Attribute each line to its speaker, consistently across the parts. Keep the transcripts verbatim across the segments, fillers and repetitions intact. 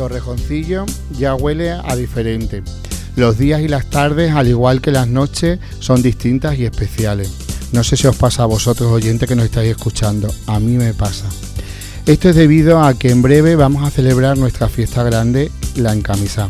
Speaker 1: Torrejoncillo ya huele a diferente. Los días y las tardes, al igual que las noches, son distintas y especiales. No sé si os pasa a vosotros, oyentes, que nos estáis escuchando. A mí me pasa. Esto es debido a que en breve vamos a celebrar nuestra fiesta grande, la Encamisá.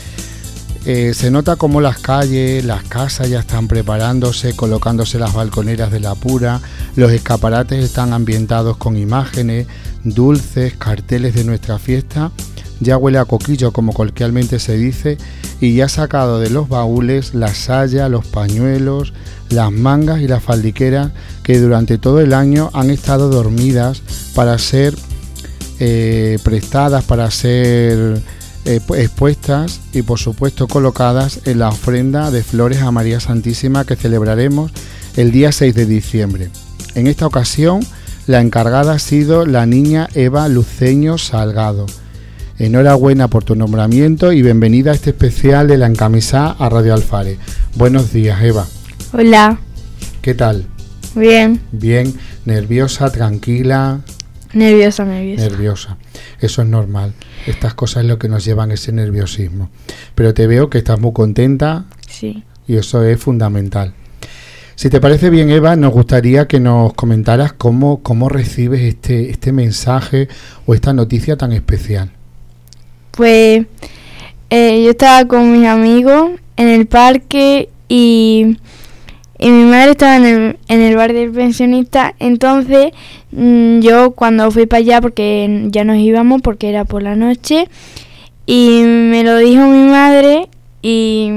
Speaker 1: Eh, se nota como las calles, las casas ya están preparándose, colocándose las balconeras de la Pura, los escaparates están ambientados con imágenes, dulces, carteles de nuestra fiesta. Ya huele a coquillo, como coloquialmente se dice, y ya ha sacado de los baúles las sayas, los pañuelos, las mangas y las faldiqueras que durante todo el año han estado dormidas para ser eh, prestadas, para ser eh, expuestas y por supuesto colocadas en la ofrenda de flores a María Santísima que celebraremos el día seis de diciembre. En esta ocasión la encargada ha sido la niña Eva Luceño Salgado. Enhorabuena por tu nombramiento y bienvenida a este especial de la Encamisá a Radio Alfare. Buenos días, Eva.
Speaker 2: Hola.
Speaker 1: ¿Qué tal?
Speaker 2: Bien.
Speaker 1: Bien. ¿Nerviosa, tranquila?
Speaker 2: Nerviosa, nerviosa.
Speaker 1: Nerviosa. Eso es normal. Estas cosas es lo que nos llevan a ese nerviosismo. Pero te veo que estás muy contenta.
Speaker 2: Sí.
Speaker 1: Y eso es fundamental. Si te parece bien, Eva, nos gustaría que nos comentaras cómo, cómo recibes este, este mensaje o esta noticia tan especial.
Speaker 2: Pues eh, yo estaba con mis amigos en el parque y, y mi madre estaba en el, en el bar del pensionista. Entonces mmm, yo cuando fui para allá, porque ya nos íbamos porque era por la noche, y me lo dijo mi madre y,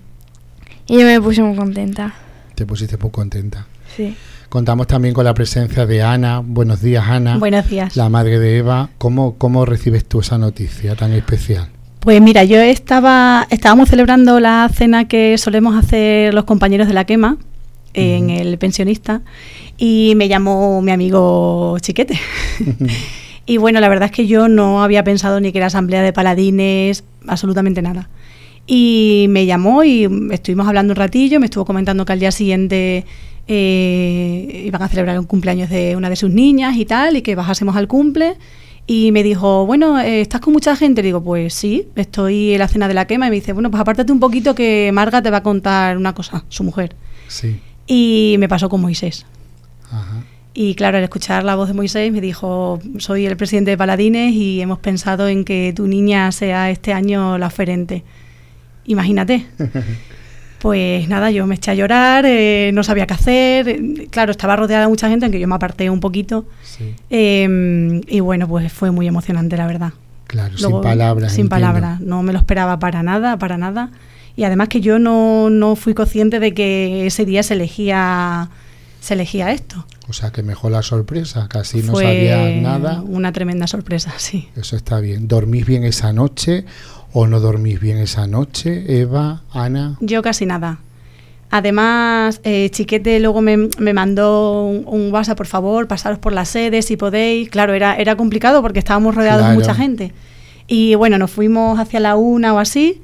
Speaker 2: y yo me puse muy contenta.
Speaker 1: Te pusiste muy contenta.
Speaker 2: Sí.
Speaker 1: Contamos también con la presencia de Ana. Buenos días, Ana.
Speaker 3: Buenos días.
Speaker 1: La madre de Eva. ¿Cómo, cómo recibes tú esa noticia tan especial?
Speaker 3: Pues mira, yo estaba estábamos celebrando la cena que solemos hacer los compañeros de la quema uh-huh. en el pensionista y me llamó mi amigo Chiquete. Uh-huh. Y bueno, la verdad es que yo no había pensado ni que era asamblea de paladines, absolutamente nada. Y me llamó y estuvimos hablando un ratillo, me estuvo comentando que al día siguiente eh, iban a celebrar un cumpleaños de una de sus niñas y tal, y que bajásemos al cumple. Y me dijo, bueno, eh, ¿estás con mucha gente? Le digo, pues sí, estoy en la cena de la quema. Y me dice, bueno, pues apártate un poquito que Marga te va a contar una cosa, su mujer.
Speaker 1: Sí.
Speaker 3: Y me pasó con Moisés.
Speaker 1: Ajá. Y
Speaker 3: claro, al escuchar la voz de Moisés me dijo, soy el presidente de Paladines y hemos pensado en que tu niña sea este año la oferente. Imagínate. Pues nada, yo me eché a llorar, eh, no sabía qué hacer. Claro, estaba rodeada de mucha gente, aunque yo me aparté un poquito. Sí. Eh, y bueno, pues fue muy emocionante, la verdad.
Speaker 1: Claro, Luego, sin palabras.
Speaker 3: Sin entiendo. palabras, no me lo esperaba para nada, para nada. Y además que yo no, no fui consciente de que ese día se elegía, se elegía esto.
Speaker 1: O sea, que mejor la sorpresa, casi no sabías nada.
Speaker 3: Una tremenda sorpresa, sí.
Speaker 1: Eso está bien. ¿Dormís bien esa noche o no dormís bien esa noche, Eva, Ana?
Speaker 3: Yo casi nada. Además, eh, Chiquete luego me, me mandó un, un WhatsApp, por favor, pasaros por la sede si podéis. Claro, era, era complicado porque estábamos rodeados claro. de mucha gente. Y bueno, nos fuimos hacia la una o así.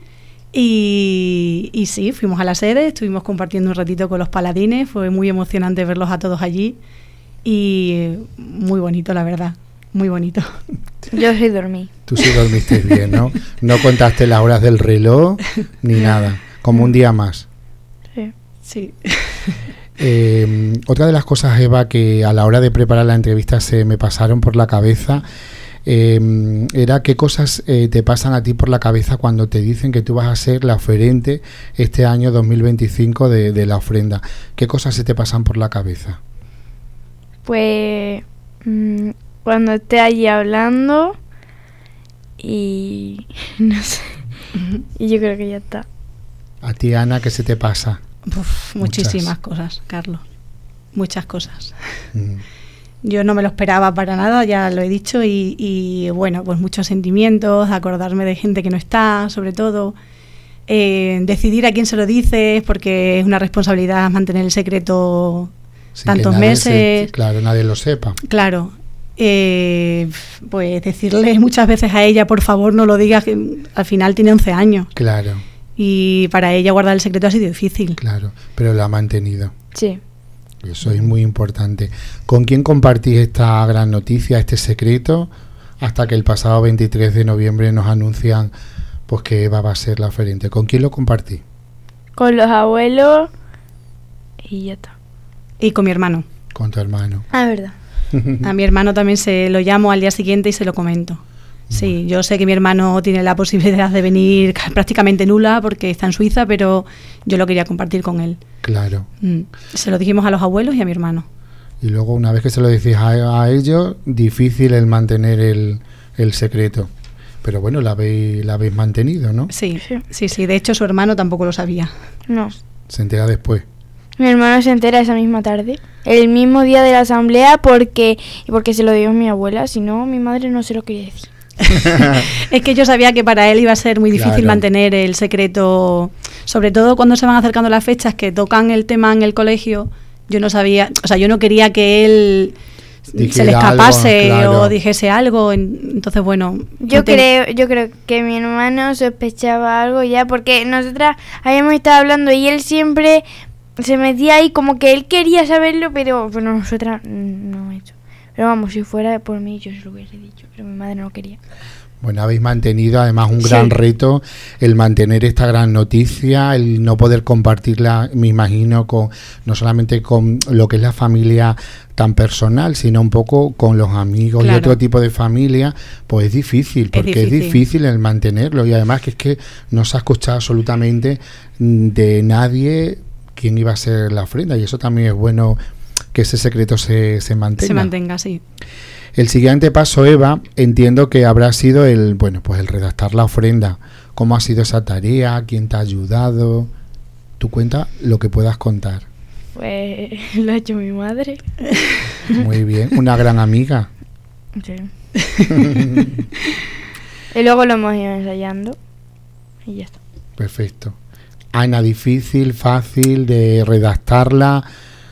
Speaker 3: Y, y sí, fuimos a la sede, estuvimos compartiendo un ratito con los paladines. Fue muy emocionante verlos a todos allí. Y muy bonito, la verdad. Muy bonito.
Speaker 2: Yo sí dormí.
Speaker 1: Tú sí dormiste bien, ¿no? No contaste las horas del reloj ni nada. Como un día más.
Speaker 2: Sí.
Speaker 3: Sí.
Speaker 1: Eh, otra de las cosas, Eva, que a la hora de preparar la entrevista se me pasaron por la cabeza eh, era qué cosas eh, te pasan a ti por la cabeza cuando te dicen que tú vas a ser la oferente este año dos mil veinticinco de, de la ofrenda. ¿Qué cosas se te pasan por la cabeza?
Speaker 2: Pues mmm, cuando esté allí hablando y no sé, y yo creo que ya está.
Speaker 1: ¿A ti, Ana, qué se te pasa?
Speaker 3: Uf, muchísimas Muchas. cosas, Carlos. Muchas cosas. Mm. Yo no me lo esperaba para nada, ya lo he dicho, y, y bueno, pues muchos sentimientos, acordarme de gente que no está, sobre todo. Eh, decidir a quién se lo dices, porque es una responsabilidad mantener el secreto Sin tantos meses.
Speaker 1: Se, claro, nadie lo sepa.
Speaker 3: Claro. Eh, pues decirle muchas veces a ella, por favor, no lo digas, que al final tiene once años.
Speaker 1: Claro.
Speaker 3: Y para ella guardar el secreto ha sido difícil.
Speaker 1: Claro, pero lo ha mantenido.
Speaker 2: Sí.
Speaker 1: Eso es muy importante. ¿Con quién compartís esta gran noticia, este secreto? hasta que el pasado veintitrés de noviembre nos anuncian pues que Eva va a ser la oferente. ¿Con quién lo compartí?
Speaker 2: Con los abuelos y ya está.
Speaker 3: Y con mi hermano.
Speaker 1: Con tu hermano.
Speaker 2: Ah, verdad.
Speaker 3: A mi hermano también se lo llamo al día siguiente y se lo comento. Sí, yo sé que mi hermano tiene la posibilidad de venir prácticamente nula porque está en Suiza, pero yo lo quería compartir con él.
Speaker 1: Claro.
Speaker 3: Mm. Se lo dijimos a los abuelos y a mi hermano.
Speaker 1: Y luego, una vez que se lo decís a, a ellos, difícil el mantener el, el secreto. Pero bueno, la habéis, la habéis mantenido, ¿no?
Speaker 3: Sí, sí, sí. De hecho, su hermano tampoco lo sabía.
Speaker 2: No.
Speaker 1: Se entera después.
Speaker 2: Mi hermano se entera esa misma tarde, el mismo día de la asamblea, porque porque se lo dio mi abuela, si no, mi madre no se lo quería decir.
Speaker 3: Es que yo sabía que para él iba a ser muy difícil
Speaker 1: Claro.
Speaker 3: mantener el secreto, sobre todo cuando se van acercando las fechas que tocan el tema en el colegio. Yo no sabía, o sea, yo no quería que él
Speaker 1: Dijera
Speaker 3: se le escapase
Speaker 1: algo, claro.
Speaker 3: o dijese algo. Entonces, bueno,
Speaker 2: Yo
Speaker 3: conten-
Speaker 2: creo yo creo que mi hermano sospechaba algo ya, porque nosotras habíamos estado hablando y él siempre se metía ahí como que él quería saberlo, pero bueno, nosotras mm, no hecho. Pero vamos, si fuera por mí yo se lo hubiese dicho, pero mi madre no quería.
Speaker 1: Bueno, habéis mantenido además un gran
Speaker 2: Sí.
Speaker 1: reto el mantener esta gran noticia, el no poder compartirla, me imagino, con no solamente con lo que es la familia tan personal, sino un poco con los amigos
Speaker 3: Claro.
Speaker 1: y otro tipo de familia, pues es difícil, porque es difícil.
Speaker 3: difícil.
Speaker 1: el mantenerlo, y además que es que no se ha escuchado absolutamente mm, de nadie quién iba a ser la ofrenda, y eso también es bueno que ese secreto se, se mantenga.
Speaker 3: se mantenga así.
Speaker 1: El siguiente paso, Eva, entiendo que habrá sido el, bueno, pues el redactar la ofrenda. ¿Cómo ha sido esa tarea? ¿Quién te ha ayudado? Tú cuenta lo que puedas contar.
Speaker 2: Pues lo ha hecho mi madre.
Speaker 1: Muy bien, una gran amiga.
Speaker 2: Sí. Y luego lo hemos ido ensayando y ya está.
Speaker 1: Perfecto. Ana, difícil, fácil de redactarla.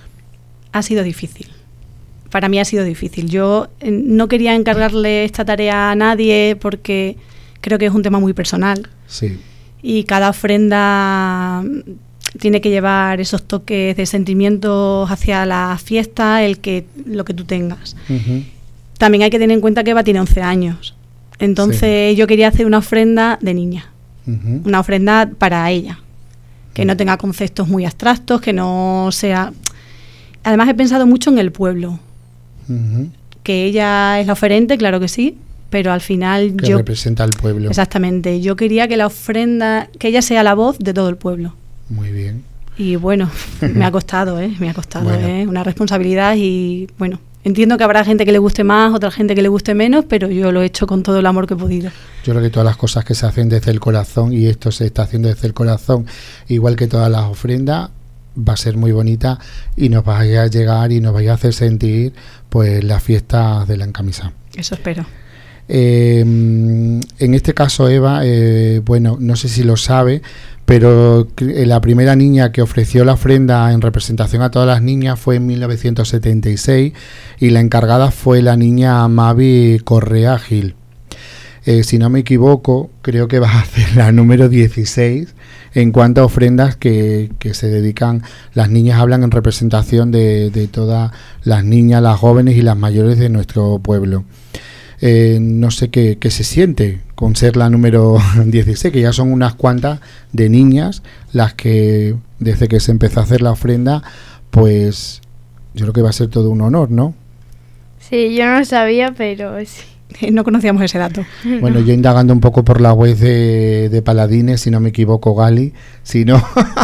Speaker 3: Ha sido difícil. Para mí ha sido difícil. Yo eh, no quería encargarle esta tarea a nadie porque creo que es un tema muy personal.
Speaker 1: Sí.
Speaker 3: Y cada ofrenda tiene que llevar esos toques de sentimientos hacia la fiesta, el que lo que tú tengas.
Speaker 1: Uh-huh.
Speaker 3: También hay que tener en cuenta que Eva tiene once años. Entonces yo quería hacer una ofrenda de niña,
Speaker 1: Uh-huh.
Speaker 3: una ofrenda para ella, que no tenga conceptos muy abstractos, que no sea... Además he pensado mucho en el pueblo,
Speaker 1: Uh-huh.
Speaker 3: que ella es la oferente, claro que sí, pero al final
Speaker 1: Que
Speaker 3: yo...
Speaker 1: representa al pueblo.
Speaker 3: Exactamente, yo quería que la ofrenda, que ella sea la voz de todo el pueblo.
Speaker 1: Muy bien.
Speaker 3: Y bueno, me ha costado, ¿eh? Me ha costado,
Speaker 1: Bueno.
Speaker 3: ¿eh? Una responsabilidad y bueno, entiendo que habrá gente que le guste más, otra gente que le guste menos, pero yo lo he hecho con todo el amor que he podido.
Speaker 1: Yo creo que todas las cosas que se hacen desde el corazón, y esto se está haciendo desde el corazón, igual que todas las ofrendas, va a ser muy bonita y nos vaya a llegar y nos vaya a hacer sentir pues la fiesta de la encamisa.
Speaker 3: Eso espero.
Speaker 1: Eh, en este caso, Eva, eh, bueno, no sé si lo sabe, pero cre- la primera niña que ofreció la ofrenda en representación a todas las niñas fue en mil novecientos setenta y seis, y la encargada fue la niña Mavi Correa Gil. Eh, si no me equivoco, creo que va a ser la número dieciséis en cuanto a ofrendas que, que se dedican, las niñas hablan en representación de, de todas las niñas, las jóvenes y las mayores de nuestro pueblo. Eh, no sé qué, qué se siente con ser la número dieciséis, que ya son unas cuantas de niñas las que desde que se empezó a hacer la ofrenda, pues yo creo que va a ser todo un honor, ¿no?
Speaker 2: Sí, yo no lo sabía, pero sí.
Speaker 3: No conocíamos ese dato.
Speaker 1: Bueno, yo indagando un poco por la web de, de Paladines, si no me equivoco, Gali, si no,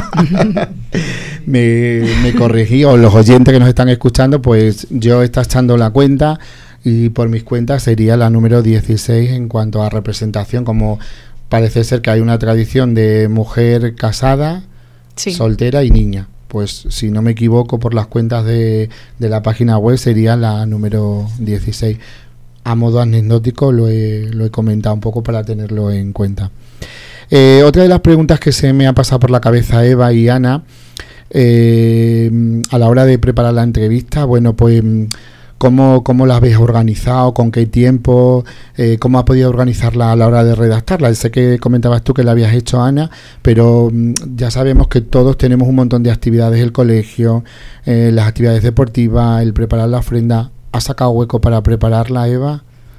Speaker 1: me, me corregí, o los oyentes que nos están escuchando, pues yo está echando la cuenta y por mis cuentas sería la número dieciséis en cuanto a representación, como parece ser que hay una tradición de mujer casada,
Speaker 3: Sí.
Speaker 1: soltera y niña. Pues si no me equivoco por las cuentas de, de la página web sería la número dieciséis. A modo anecdótico lo he, lo he comentado un poco para tenerlo en cuenta. Eh, otra de las preguntas que se me ha pasado por la cabeza, Eva y Ana, eh, a la hora de preparar la entrevista, bueno, pues ¿cómo, cómo la habéis organizado? ¿Con qué tiempo? Eh, ¿Cómo has podido organizarla a la hora de redactarla? Sé que comentabas tú que la habías hecho, Ana, pero mm, ya sabemos que todos tenemos un montón de actividades, el colegio, eh, las actividades deportivas, el preparar la ofrenda. ¿Has sacado hueco para prepararla, Eva?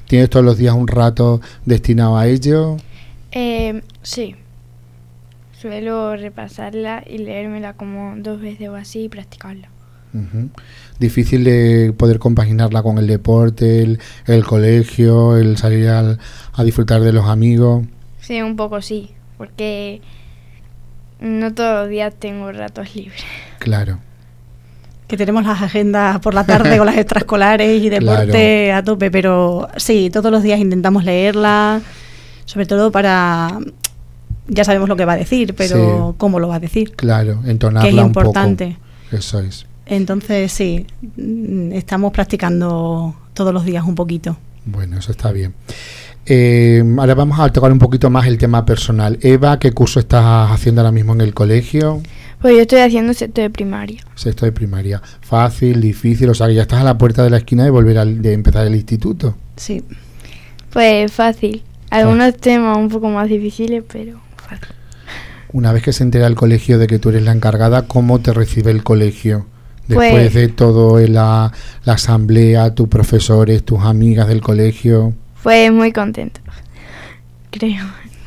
Speaker 1: ¿Tienes todos los días un rato destinado a ello?
Speaker 2: Eh, sí. Suelo repasarla y leérmela como dos veces o así y practicarla.
Speaker 1: Uh-huh. Difícil de poder compaginarla con el deporte, el, el colegio, el salir al, a disfrutar de los amigos.
Speaker 2: Sí, un poco sí, porque no todos los días tengo ratos libres.
Speaker 1: Claro.
Speaker 3: Que tenemos las agendas por la tarde con las extraescolares y deporte claro. a tope, pero sí, todos los días intentamos leerla, sobre todo para... Ya sabemos lo que va a decir, pero sí. ¿Cómo lo va a decir?
Speaker 1: Claro, entonarla
Speaker 3: que es importante.
Speaker 1: Un poco. Eso es.
Speaker 3: Entonces, sí, estamos practicando todos los días un poquito.
Speaker 1: Bueno, eso está bien. Eh, ahora vamos a tocar un poquito más el tema personal. Eva, ¿qué curso estás haciendo ahora mismo en el colegio?
Speaker 2: Pues yo estoy haciendo sexto de primaria.
Speaker 1: Sexto de primaria. ¿Fácil, difícil? O sea, que ya estás a la puerta de la esquina de volver a de empezar el instituto.
Speaker 3: Sí.
Speaker 2: Pues fácil. Algunos ah. temas un poco más difíciles, pero fácil.
Speaker 1: Una vez que se entera el colegio de que tú eres la encargada, ¿cómo te recibe el colegio? Después
Speaker 2: pues,
Speaker 1: de todo la, la asamblea, tus profesores, tus amigas del colegio.
Speaker 2: Pues muy contento, creo.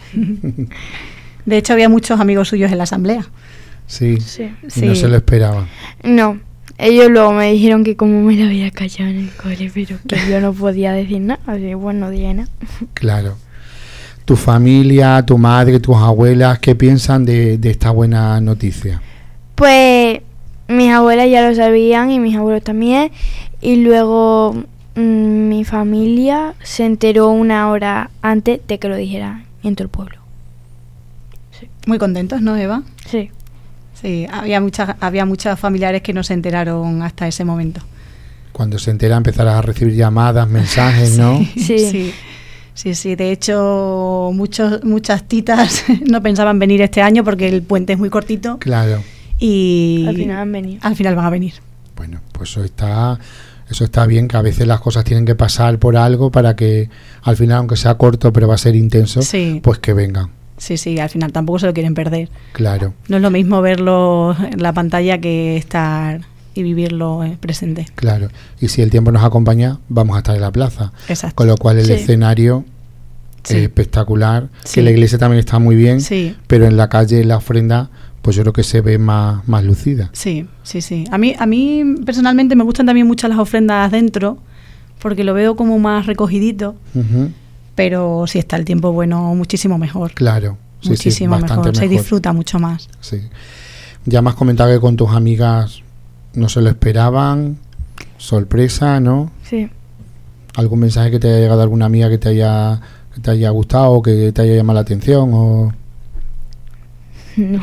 Speaker 3: De hecho, había muchos amigos suyos en la asamblea.
Speaker 1: Sí,
Speaker 2: sí.
Speaker 1: Y
Speaker 3: sí.
Speaker 1: no se lo esperaban.
Speaker 2: No, ellos luego me dijeron que como me la había callado en el cole, pero que yo no podía decir nada, así que bueno, no dije nada.
Speaker 1: Claro. Tu familia, tu madre, tus abuelas, ¿qué piensan de, de esta buena noticia?
Speaker 2: Pues mis abuelas ya lo sabían y mis abuelos también, y luego mmm, mi familia se enteró una hora antes de que lo dijera en todo el pueblo.
Speaker 3: Sí. Muy contentos, ¿no, Eva?
Speaker 2: Sí.
Speaker 3: Sí, había muchas había muchos familiares que no se enteraron hasta ese momento.
Speaker 1: Cuando se entera empezarás a recibir llamadas, mensajes, ¿no?
Speaker 2: Sí. Sí.
Speaker 3: Sí. Sí, sí, de hecho muchos, muchas titas no pensaban venir este año porque el puente es muy cortito.
Speaker 1: Claro.
Speaker 3: Y
Speaker 2: al final han venido.
Speaker 3: Al final van a venir.
Speaker 1: Bueno, pues eso está, eso está bien, que a veces las cosas tienen que pasar por algo para que al final, aunque sea corto, pero va a ser intenso,
Speaker 3: sí.
Speaker 1: Pues que vengan.
Speaker 3: Sí, sí, al final tampoco se lo quieren perder.
Speaker 1: Claro.
Speaker 3: No es lo mismo verlo en la pantalla que estar y vivirlo presente.
Speaker 1: Claro, y si el tiempo nos acompaña, vamos a estar en la plaza.
Speaker 3: Exacto.
Speaker 1: Con lo cual el
Speaker 2: sí.
Speaker 1: escenario
Speaker 3: sí.
Speaker 1: es espectacular,
Speaker 3: sí.
Speaker 1: que la iglesia también está muy bien,
Speaker 3: sí.
Speaker 1: pero en la calle la ofrenda, pues yo creo que se ve más, más lucida.
Speaker 3: Sí, sí, sí. A mí, a mí personalmente me gustan también mucho las ofrendas dentro, porque lo veo como más recogidito,
Speaker 1: uh-huh.
Speaker 3: pero si está el tiempo bueno, muchísimo mejor.
Speaker 1: Claro. Sí,
Speaker 3: muchísimo
Speaker 1: sí,
Speaker 3: mejor.
Speaker 1: mejor,
Speaker 3: se disfruta mucho más.
Speaker 1: Sí. Ya me has comentado que con tus amigas no se lo esperaban, sorpresa, ¿no?
Speaker 2: Sí.
Speaker 1: ¿Algún mensaje que te haya llegado de alguna amiga que te haya que te haya gustado o que te haya llamado la atención? O...
Speaker 2: No.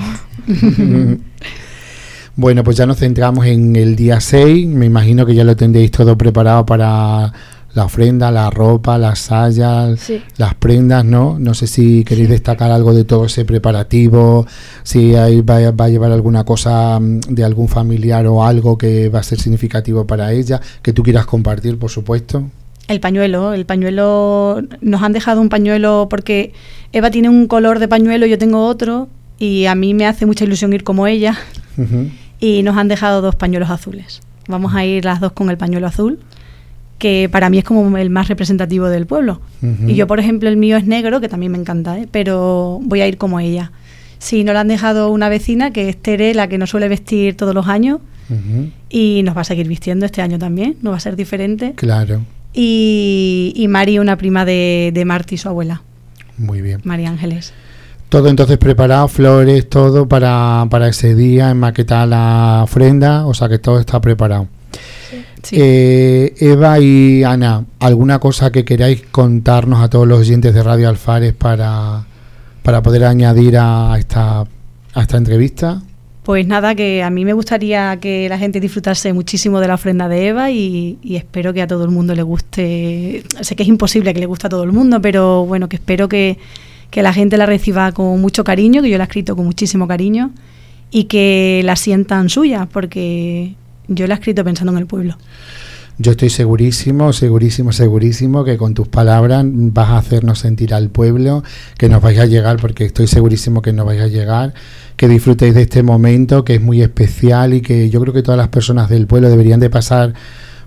Speaker 1: Bueno, pues ya nos centramos en el día seis. Me imagino que ya lo tendréis todo preparado para la ofrenda, la ropa, las sayas,
Speaker 2: sí.
Speaker 1: las prendas, ¿no? No sé si queréis
Speaker 2: sí.
Speaker 1: destacar algo de todo ese preparativo, si ahí va, va a llevar alguna cosa de algún familiar o algo que va a ser significativo para ella, que tú quieras compartir, por supuesto.
Speaker 3: El pañuelo, el pañuelo, nos han dejado un pañuelo porque Eva tiene un color de pañuelo, yo tengo otro, y a mí me hace mucha ilusión ir como ella, uh-huh. y nos han dejado dos pañuelos azules. Vamos a ir las dos con el pañuelo azul, que para mí es como el más representativo del pueblo. Uh-huh. Y yo, por ejemplo, el mío es negro, que también me encanta, ¿eh? Pero voy a ir como ella. Sí, nos lo han dejado una vecina, que es Tere, la que nos suele vestir todos los años, uh-huh. y nos va a seguir vistiendo este año también, no va a ser diferente.
Speaker 1: Claro.
Speaker 3: Y, y Mari, una prima de, de Marti, su abuela.
Speaker 1: Muy bien.
Speaker 3: María Ángeles.
Speaker 1: Todo entonces preparado, flores, todo para, para ese día, enmaquetar la ofrenda, o sea que todo está preparado.
Speaker 3: Sí.
Speaker 1: Eh, Eva y Ana, ¿alguna cosa que queráis contarnos a todos los oyentes de Radio Alfares para, para poder añadir a esta, a esta entrevista?
Speaker 3: Pues nada, que a mí me gustaría que la gente disfrutase muchísimo de la ofrenda de Eva y, y espero que a todo el mundo le guste. Sé que es imposible que le guste a todo el mundo, pero bueno, que espero que, que la gente la reciba con mucho cariño, que yo la he escrito con muchísimo cariño y que la sientan suya, porque yo la he escrito pensando en el pueblo.
Speaker 1: Yo estoy segurísimo, segurísimo, segurísimo que con tus palabras vas a hacernos sentir al pueblo, que nos vais a llegar, porque estoy segurísimo que nos vais a llegar, que disfrutéis de este momento que es muy especial y que yo creo que todas las personas del pueblo deberían de pasar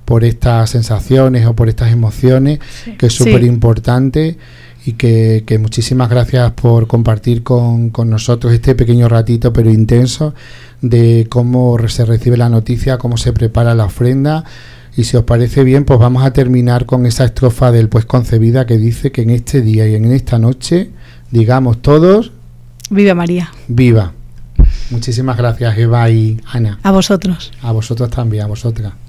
Speaker 1: por estas sensaciones o por estas emociones, sí. que es súper importante. Y que, que muchísimas gracias por compartir con, con nosotros este pequeño ratito pero intenso de cómo se recibe la noticia, cómo se prepara la ofrenda. Y si os parece bien, pues vamos a terminar con esa estrofa del Pues Concebida, que dice que en este día y en esta noche digamos todos:
Speaker 3: ¡Viva María!
Speaker 1: ¡Viva! Muchísimas gracias, Eva y Ana.
Speaker 3: A vosotros.
Speaker 1: A vosotros también, a vosotras.